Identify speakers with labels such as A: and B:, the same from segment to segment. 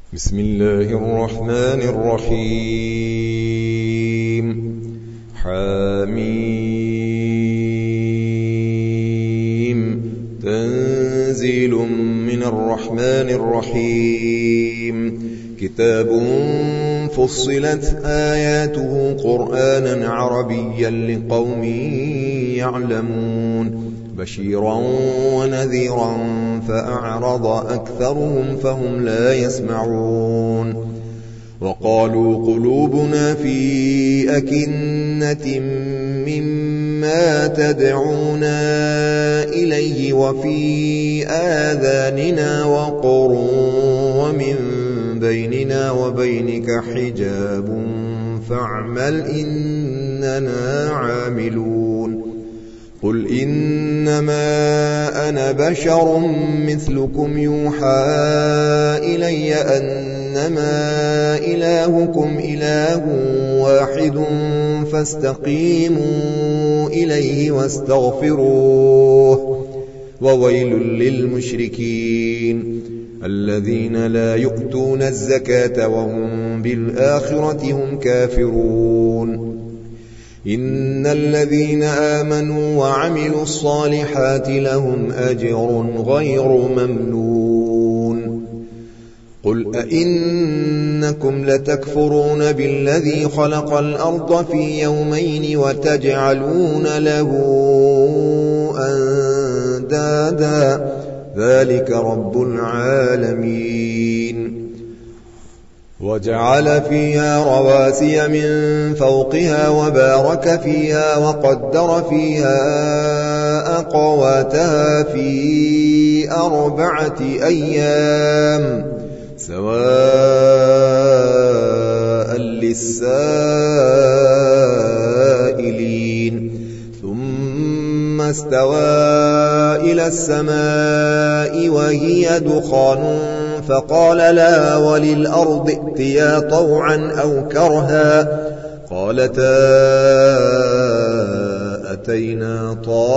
A: بسم الله الرحمن الرحيم. حميم. تنزيل من الرحمن الرحيم. كتاب فصلت آياته قرآنا عربيا لقوم يعلمون بشيرا ونذيرا فأعرض أكثرهم فهم لا يسمعون. وقالوا قلوبنا في أكنة مما تدعونا إليه وفي آذاننا وقر ومن بيننا وبينك حجاب فاعمل إننا عاملون. قل إنما أنا بشر مثلكم يوحى إلي أنما إلهكم إله واحد فاستقيموا إليه واستغفروه. وويل للمشركين الذين لا يؤتون الزكاة وهم بالآخرة هم كافرون. إن الذين آمنوا وعملوا الصالحات لهم أجر غير ممنون. قل أئنكم لتكفرون بالذي خلق الأرض في يومين وتجعلون له أندادا ذلك رب العالمين. وجعل فيها رواسي من فوقها وبارك فيها وقدر فيها أقواتها في 4 أيام سواء للسائلين. ثم استوى إلى السماء وهي دخان فقال لها وللأرض ائتيا طوعا أو كرها قالتا أتينا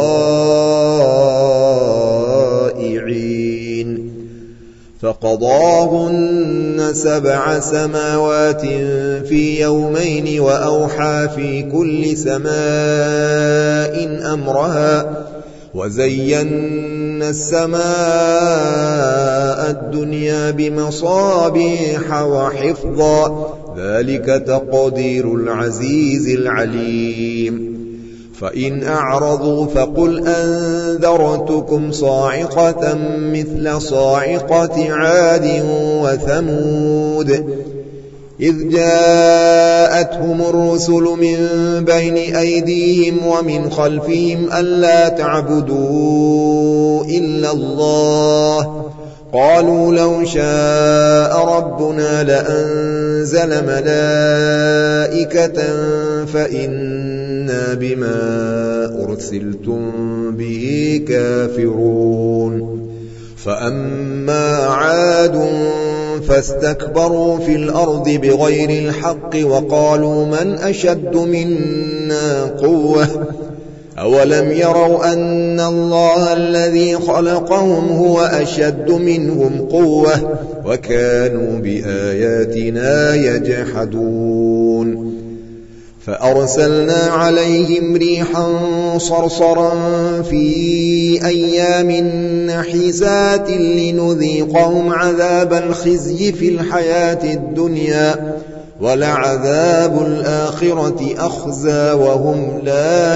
A: طائعين. فقضاهن 7 سماوات في يومين وأوحى في كل سماء أمرها وزينا السماء الدنيا بمصابيح وحفظا ذلك تقدير العزيز العليم. فإن أعرضوا فقل أنذرتكم صاعقة مثل صاعقة عاد وثمود إذ جاءتهم الرسل من بين أيديهم ومن خلفهم ألا تعبدوا إلا الله قالوا لو شاء ربنا لأنزل ملائكة فإنا بما أرسلتم به كافرون. فأما عاد فاستكبروا في الأرض بغير الحق وقالوا من أشد منا قوة أولم يروا أن الله الذي خلقهم هو أشد منهم قوة وكانوا بآياتنا يجحدون. فأرسلنا عليهم ريحا صرصرا في أيام نحسات لنذيقهم عذاب الخزي في الحياة الدنيا ولعذاب الآخرة أخزى وهم لا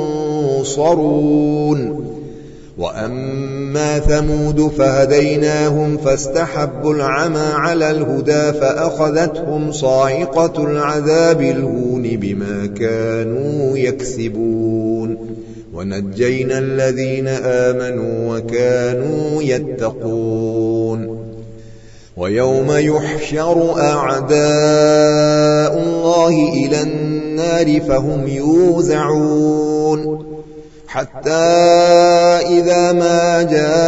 A: ينصرون. وأما ثمود فهديناهم فاستحبوا العمى على الهدى فأخذتهم صاعقة العذاب الهون بما كانوا يكسبون. ونجينا الذين آمنوا وكانوا يتقون. ويوم يحشر أعداء الله إلى النار فهم يوزعون حتى إذا ما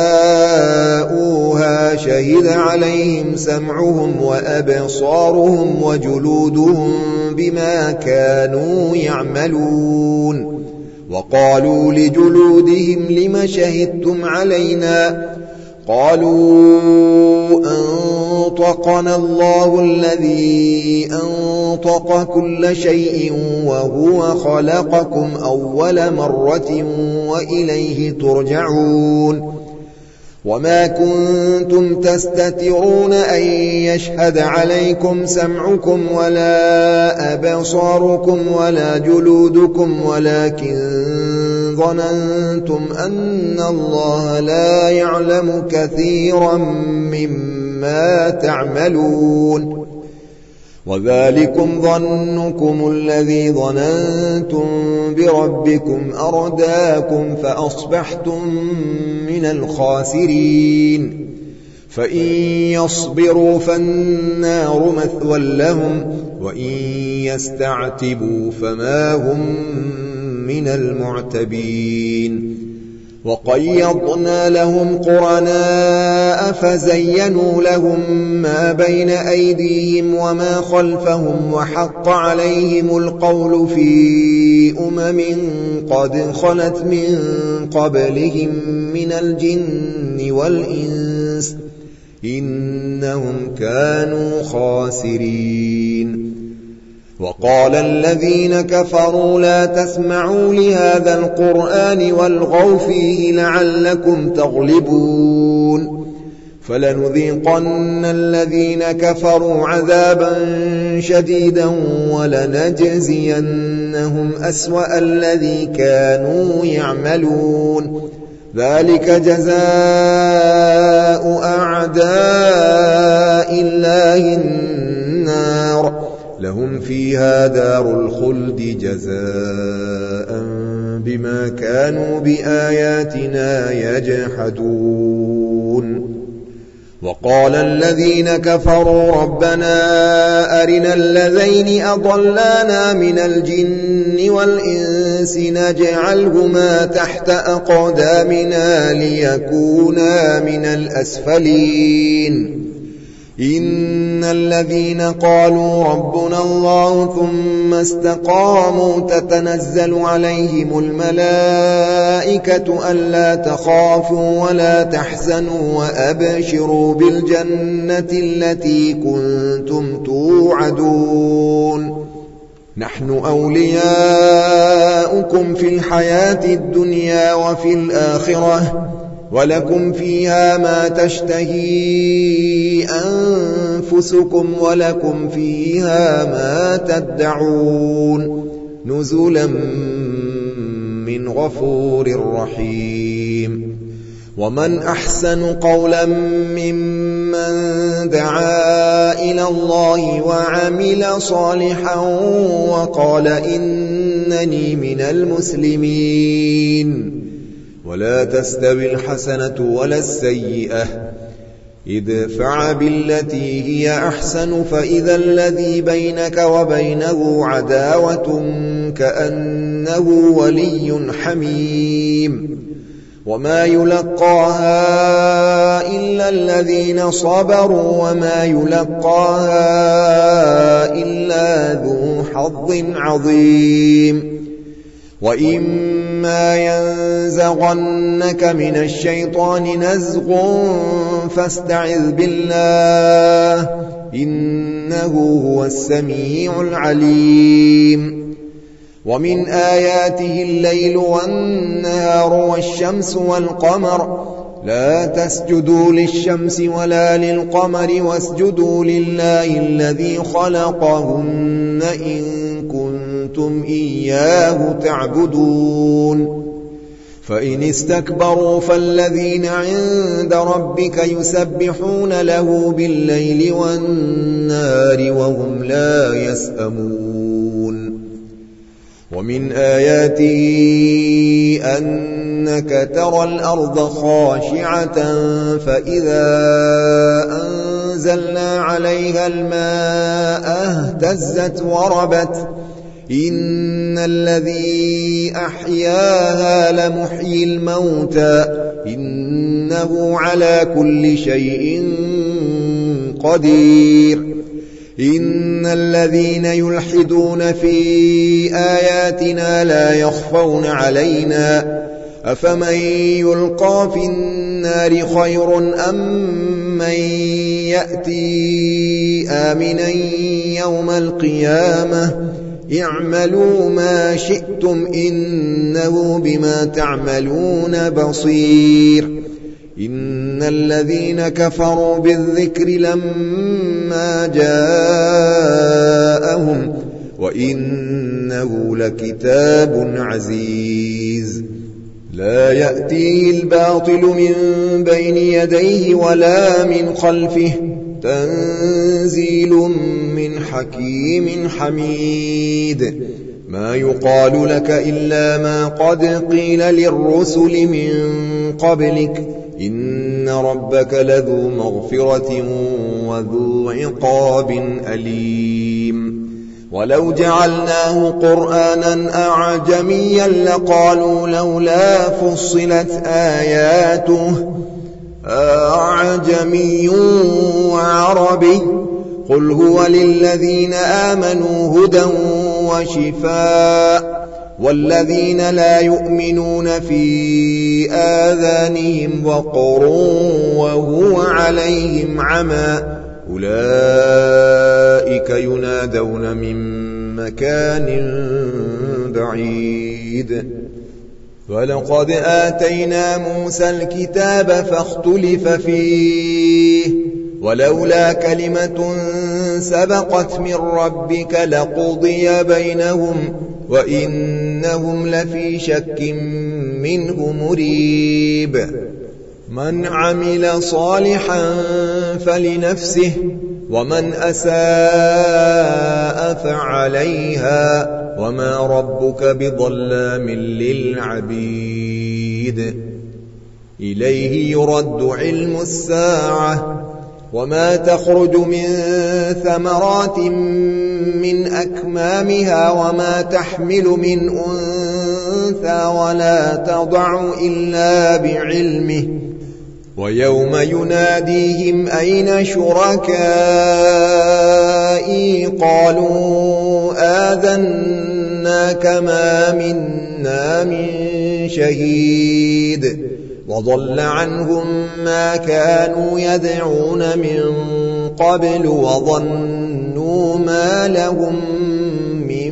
A: جاءوها شهد عليهم سمعهم وأبصارهم وجلودهم بما كانوا يعملون. وقالوا لجلودهم لم شهدتم علينا قالوا أنطقنا الله الذي أنطق كل شيء وهو خلقكم أول مرة وإليه ترجعون وما كنتم تستترون أن يشهد عليكم سمعكم ولا أبصاركم ولا جلودكم ولكن ظننتم أن الله لا يعلم كثيرا مما تعملون وذلكم ظنكم الذي ظننتم بربكم أرداكم فأصبحتم من الخاسرين فإن يصبروا فالنار مثوى لهم وإن يستعتبوا فما هم من المعتبين وقيضنا لهم قرناء فزينوا لهم ما بين أيديهم وما خلفهم وحق عليهم القول في قد خلت من قبلهم من الجن والإنس إنهم كانوا خاسرين وقال الذين كفروا لا تسمعوا لهذا القرآن والغوا فيه لعلكم تغلبون فلنذيقن الذين كفروا عذابا شديدا ولنجزينهم أسوأ الذي كانوا يعملون ذلك جزاء أعداء الله النار لهم فيها دار الخلد جزاء بما كانوا بآياتنا يجحدون وقال الذين كفروا ربنا أرنا الذين أضلانا من الجن والإنس نجعلهما تحت أقدامنا ليكونا من الأسفلين إن الذين قالوا ربنا الله ثم استقاموا تتنزل عليهم الملائكة ألا تخافوا ولا تحزنوا وأبشروا بالجنة التي كنتم توعدون نحن أولياؤكم في الحياة الدنيا وفي الآخرة ولكم فيها ما تشتهي أنفسكم ولكم فيها ما تدعون نزلا من غفور رحيم ومن أحسن قولا ممن دعا إلى الله وعمل صالحا وقال إنني من المسلمين ولا تستوي الحسنة ولا السيئة ادفع بالتي هي أحسن فإذا الذي بينك وبينه عداوة كأنه ولي حميم وما يلقاها إلا الذين صبروا وما يلقاها إلا ذو حظ عظيم وإما ينزغنك من الشيطان نزغ فاستعذ بالله إنه هو السميع العليم ومن آياته الليل والنهار والشمس والقمر لا تسجدوا للشمس ولا للقمر واسجدوا لله الذي خلقهن إن كنتم إياه تعبدون فإن استكبروا فالذين عند ربك يسبحون له بالليل والنهار وهم لا يسأمون ومن آياته أنك ترى الأرض خاشعة فإذا أنزلنا عليها الماء اهتزت وربت إن الذي أحياها لمحيي الموتى إنه على كل شيء قدير إن الذين يلحدون في آياتنا لا يخفون علينا أفمن يلقى في النار خير أم من يأتي آمنا يوم القيامة اعملوا ما شئتم إنه بما تعملون بصير. إن الذين كفروا بالذكر لما جاءهم وإنه لكتاب عزيز لا يأتيه الباطل من بين يديه ولا من خلفه تنزيل من حكيم حميد. ما يقال لك إلا ما قد قيل للرسل من قبلك إن ربك لذو مغفرة وذو عقاب أليم. ولو جعلناه قرآنا أعجميا لقالوا لولا فصلت آياته أعجمي وعربي قل هو للذين آمنوا هدى وشفاء والذين لا يؤمنون في آذانهم وقر وهو عليهم عمى أولئك ينادون من مكان بعيد. ولقد آتينا موسى الكتاب فاختلف فيه ولولا كلمة سبقت من ربك لقضي بينهم وإنهم لفي شك منه مريب. من عمل صالحا فلنفسه ومن أساء فعليها وما ربك بظلام للعبيد. إليه يرد علم الساعة وما تخرج من ثمرات من أكمامها وما تحمل من أنثى ولا تضع إلا بعلمه ويوم يناديهم أين شركائي قالوا آذناك ما منا من شهيد وضل عنهم ما كانوا يدعون من قبل وظنوا ما لهم من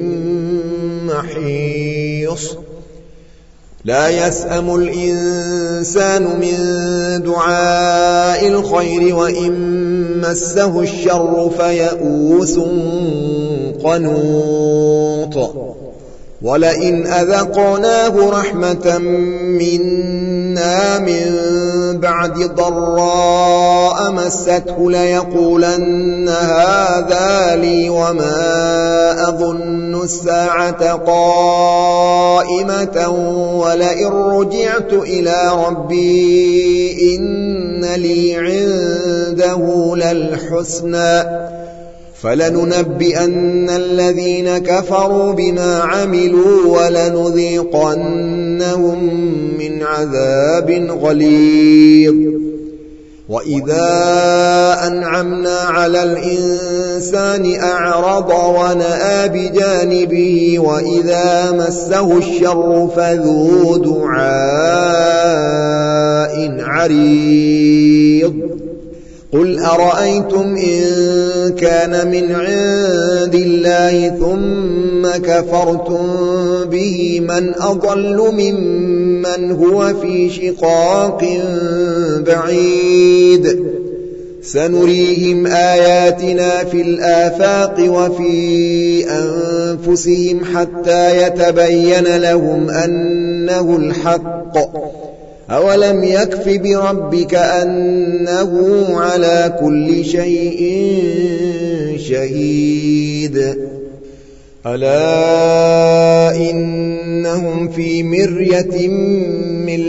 A: محيص. لا يسأم الإنسان من دعاء الخير وإن مسه الشر فيئوس قنوط. ولئن أذقناه رحمة منا من بعد ضراء مسته ليقولن هذا لي وما أظن الساعة قائمة ولئن رجعت إلى ربي إن لي عنده للحسنى فلننبئن الذين كفروا بما عملوا ولنذيقنهم من عذاب غليظ. وإذا أنعمنا على الإنسان أعرض ونأى بجانبه وإذا مسه الشر فذو دعاء عريض. قل أرأيتم إن كان من عند الله ثم كفرتم به من أضل ممن هو في شقاق بعيد. سنريهم آياتنا في الآفاق وفي أنفسهم حتى يتبين لهم أنه الحق. أولم يكف بربك أنه على كل شيء شهيد. ألا إنهم في مرية من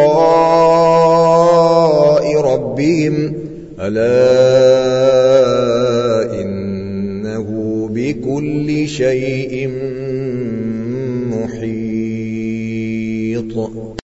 A: لقاء ربهم ألا إنه بكل شيء محيط.